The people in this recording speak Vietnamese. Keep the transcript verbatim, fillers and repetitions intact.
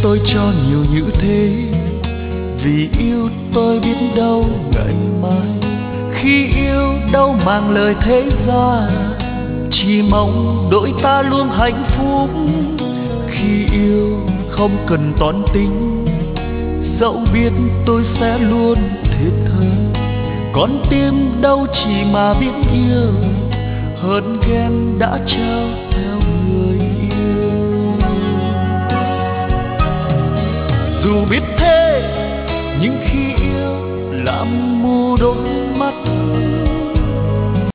tôi cho nhiều như thế, vì yêu tôi biết đâu ngày mai. Khi yêu đâu mang lời thế gian, chỉ mong đôi ta luôn hạnh phúc. Khi yêu không cần toán tính, dẫu biết tôi sẽ luôn thiệt thà. Con tim đâu chỉ mà biết yêu, hơn ghen đã trao theo người yêu. Dù biết thế nhưng khi yêu làm mù đôi mắt,